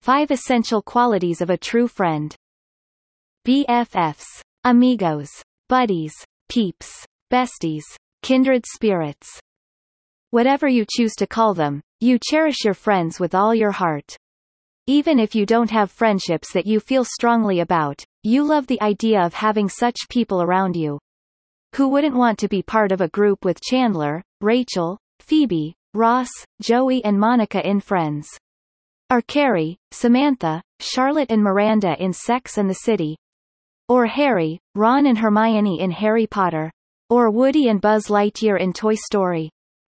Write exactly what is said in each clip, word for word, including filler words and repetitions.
Five essential qualities of a true friend. B F Fs. Amigos. Buddies. Peeps. Besties. Kindred spirits. Whatever you choose to call them, you cherish your friends with all your heart. Even if you don't have friendships that you feel strongly about, you love the idea of having such people around you. Who wouldn't want to be part of a group with Chandler, Rachel, Phoebe, Ross, Joey and Monica in Friends? Or Carrie, Samantha, Charlotte and Miranda in Sex and the City? Or Harry, Ron and Hermione in Harry Potter? Or Woody and Buzz Lightyear in Toy Story?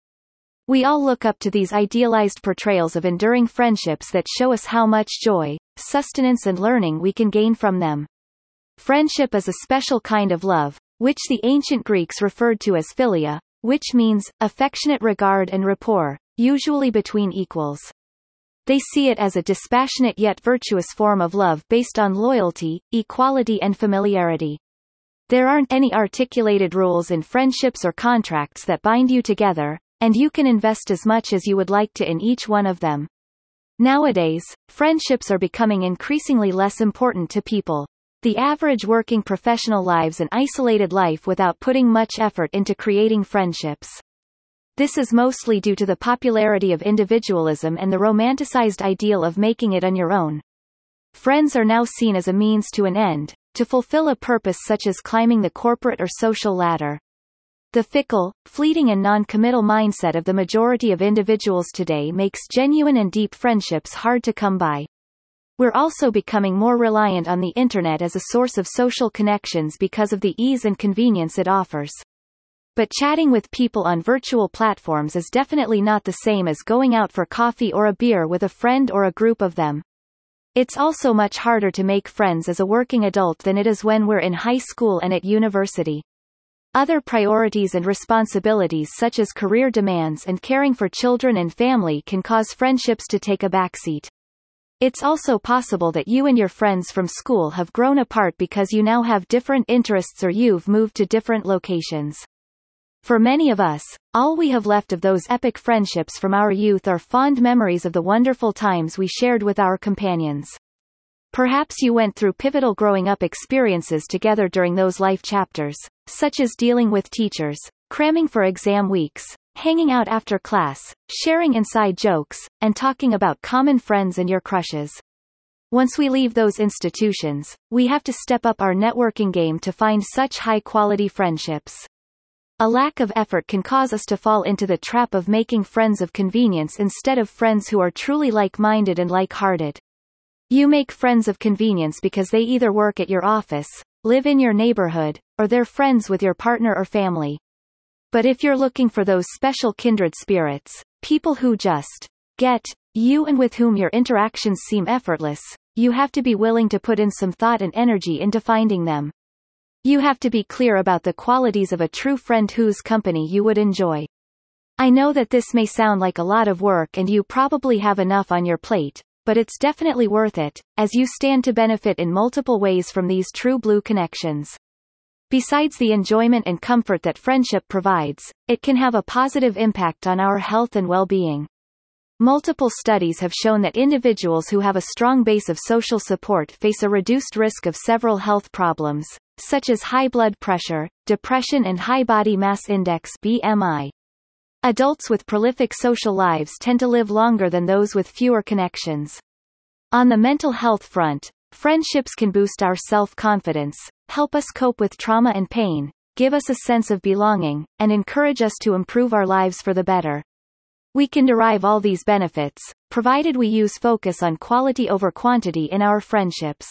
We all look up to these idealized portrayals of enduring friendships that show us how much joy, sustenance and learning we can gain from them. Friendship is a special kind of love, which the ancient Greeks referred to as philia, which means affectionate regard and rapport, usually between equals. They see it as a dispassionate yet virtuous form of love based on loyalty, equality and familiarity. There aren't any articulated rules in friendships or contracts that bind you together, and you can invest as much as you would like to in each one of them. Nowadays, friendships are becoming increasingly less important to people. The average working professional lives an isolated life without putting much effort into creating friendships. This is mostly due to the popularity of individualism and the romanticized ideal of making it on your own. Friends are now seen as a means to an end, to fulfill a purpose such as climbing the corporate or social ladder. The fickle, fleeting and non-committal mindset of the majority of individuals today makes genuine and deep friendships hard to come by. We're also becoming more reliant on the internet as a source of social connections because of the ease and convenience it offers. But chatting with people on virtual platforms is definitely not the same as going out for coffee or a beer with a friend or a group of them. It's also much harder to make friends as a working adult than it is when we're in high school and at university. Other priorities and responsibilities such as career demands and caring for children and family can cause friendships to take a backseat. It's also possible that you and your friends from school have grown apart because you now have different interests or you've moved to different locations. For many of us, all we have left of those epic friendships from our youth are fond memories of the wonderful times we shared with our companions. Perhaps you went through pivotal growing up experiences together during those life chapters, such as dealing with teachers, cramming for exam weeks, hanging out after class, sharing inside jokes, and talking about common friends and your crushes. Once we leave those institutions, we have to step up our networking game to find such high-quality friendships. A lack of effort can cause us to fall into the trap of making friends of convenience instead of friends who are truly like-minded and like-hearted. You make friends of convenience because they either work at your office, live in your neighborhood, or they're friends with your partner or family. But if you're looking for those special kindred spirits, people who just get you and with whom your interactions seem effortless, you have to be willing to put in some thought and energy into finding them. You have to be clear about the qualities of a true friend whose company you would enjoy. I know that this may sound like a lot of work and you probably have enough on your plate, but it's definitely worth it, as you stand to benefit in multiple ways from these true blue connections. Besides the enjoyment and comfort that friendship provides, it can have a positive impact on our health and well-being. Multiple studies have shown that individuals who have a strong base of social support face a reduced risk of several health problems, such as high blood pressure, depression and high body mass index (B M I). Adults with prolific social lives tend to live longer than those with fewer connections. On the mental health front, friendships can boost our self-confidence, help us cope with trauma and pain, give us a sense of belonging, and encourage us to improve our lives for the better. We can derive all these benefits, provided we use focus on quality over quantity in our friendships.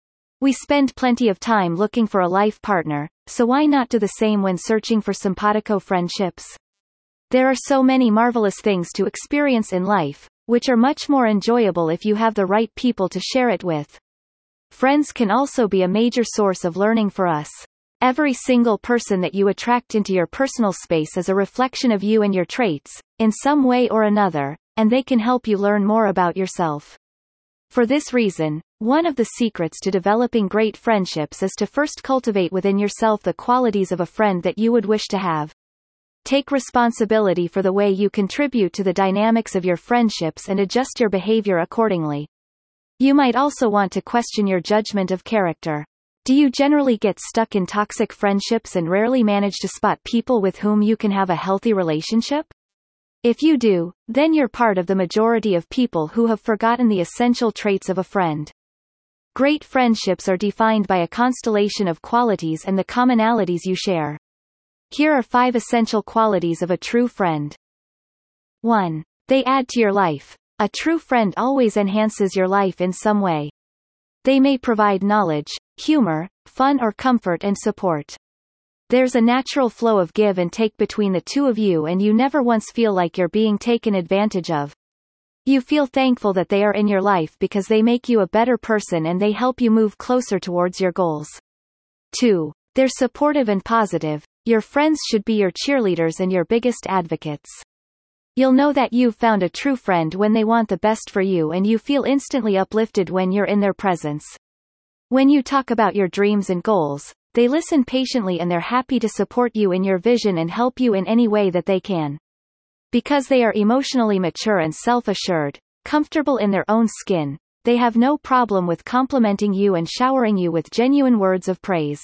We spend plenty of time looking for a life partner, so why not do the same when searching for simpatico friendships? There are so many marvelous things to experience in life, which are much more enjoyable if you have the right people to share it with. Friends can also be a major source of learning for us. Every single person that you attract into your personal space is a reflection of you and your traits, in some way or another, and they can help you learn more about yourself. For this reason, one of the secrets to developing great friendships is to first cultivate within yourself the qualities of a friend that you would wish to have. Take responsibility for the way you contribute to the dynamics of your friendships and adjust your behavior accordingly. You might also want to question your judgment of character. Do you generally get stuck in toxic friendships and rarely manage to spot people with whom you can have a healthy relationship? If you do, then you're part of the majority of people who have forgotten the essential traits of a friend. Great friendships are defined by a constellation of qualities and the commonalities you share. Here are five essential qualities of a true friend. one. They add to your life. A true friend always enhances your life in some way. They may provide knowledge, humor, fun, or comfort and support. There's a natural flow of give and take between the two of you, and you never once feel like you're being taken advantage of. You feel thankful that they are in your life because they make you a better person and they help you move closer towards your goals. two. They're supportive and positive. Your friends should be your cheerleaders and your biggest advocates. You'll know that you've found a true friend when they want the best for you, and you feel instantly uplifted when you're in their presence. When you talk about your dreams and goals, they listen patiently and they're happy to support you in your vision and help you in any way that they can. Because they are emotionally mature and self-assured, comfortable in their own skin, they have no problem with complimenting you and showering you with genuine words of praise.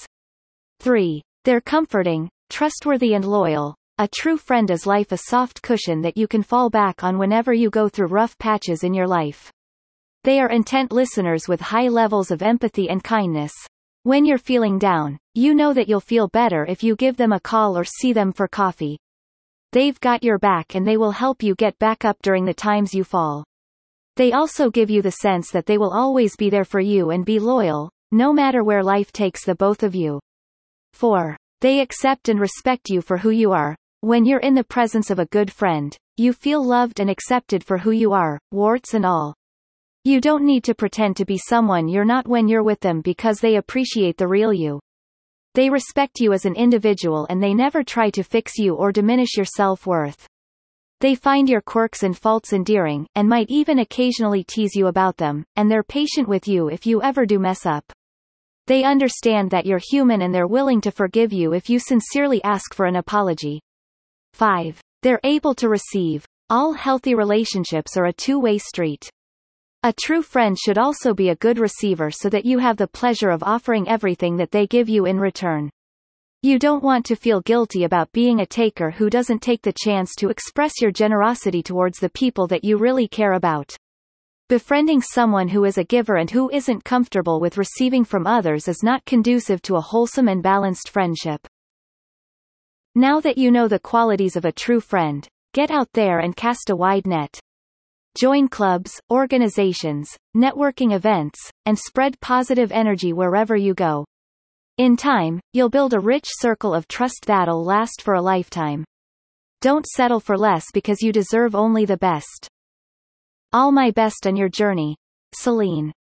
three. They're comforting, trustworthy and loyal. A true friend is life a soft cushion that you can fall back on whenever you go through rough patches in your life. They are intent listeners with high levels of empathy and kindness. When you're feeling down, you know that you'll feel better if you give them a call or see them for coffee. They've got your back and they will help you get back up during the times you fall. They also give you the sense that they will always be there for you and be loyal, no matter where life takes the both of you. four. They accept and respect you for who you are. When you're in the presence of a good friend, you feel loved and accepted for who you are, warts and all. You don't need to pretend to be someone you're not when you're with them because they appreciate the real you. They respect you as an individual and they never try to fix you or diminish your self-worth. They find your quirks and faults endearing, and might even occasionally tease you about them, and they're patient with you if you ever do mess up. They understand that you're human and they're willing to forgive you if you sincerely ask for an apology. five. They're able to receive. All healthy relationships are a two-way street. A true friend should also be a good receiver so that you have the pleasure of offering everything that they give you in return. You don't want to feel guilty about being a taker who doesn't take the chance to express your generosity towards the people that you really care about. Befriending someone who is a giver and who isn't comfortable with receiving from others is not conducive to a wholesome and balanced friendship. Now that you know the qualities of a true friend, get out there and cast a wide net. Join clubs, organizations, networking events, and spread positive energy wherever you go. In time, you'll build a rich circle of trust that'll last for a lifetime. Don't settle for less because you deserve only the best. All my best on your journey. Celine.